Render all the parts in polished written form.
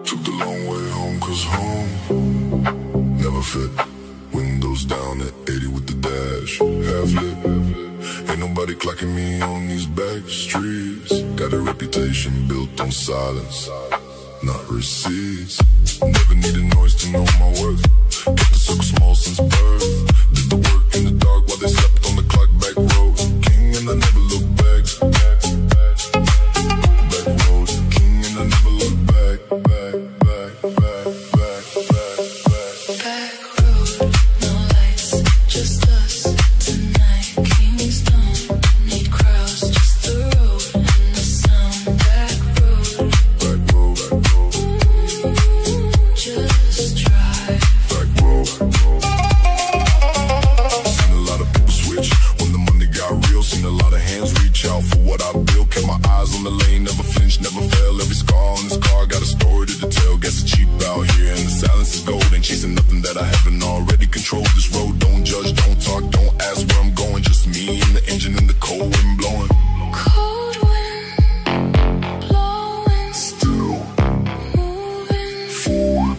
Took the long way home, cause home never fit. Windows down at 80 with the dash, half lit. Ain't nobody clocking me on these back streets. Got a reputation built on silence, not receipts. Never needed noise to know my worth. Kept the circle small since birth. Did the work in the dark while they slept on the clock back road. King and I never look back. Back road, king and I never look back. Back road, no lights, just us tonight. Kingston, need crowds, just the road and the sound. Back road, just drive. Back road. Seen a lot of people switch when the money got real. Seen a lot of hands reach out for what I built. Kept my eyes on the lane, never flinch, never fail. Every scar on this car got a story to tell. Guess it's cheap out here and the silence is gold. Ain't chasing nothing that I haven't already controlled. This road, don't judge, don't talk, don't ask where I'm going. Just me and the engine and the cold wind blowing. Cold wind blowing, still moving forward.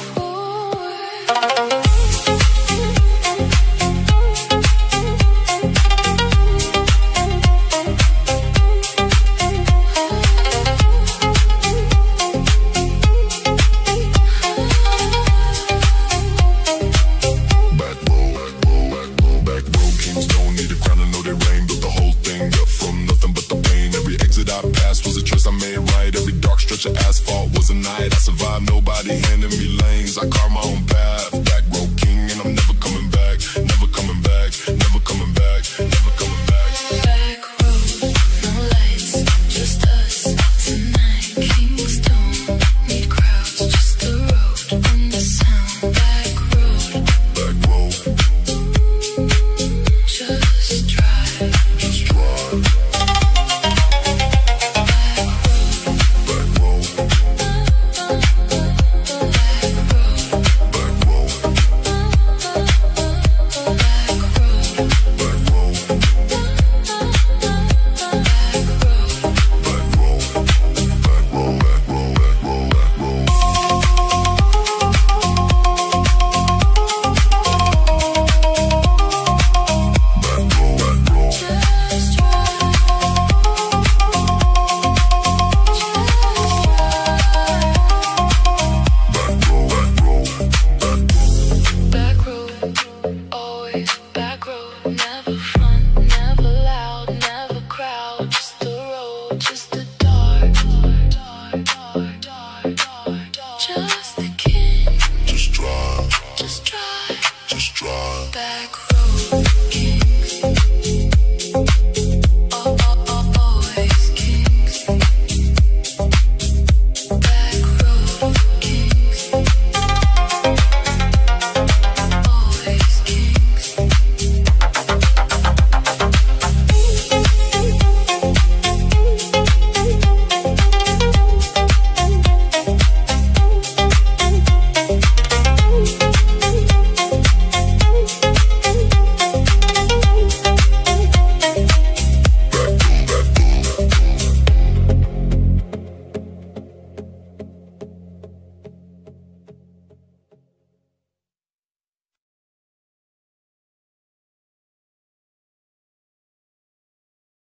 Back road, kings don't need a crown to know they reign. Built the whole thing up from nothing but the pain. Every exit I passed was a choice I made right. Every dark stretch of asphalt was a night I survived, nobody handing me lanes. I carved my own path,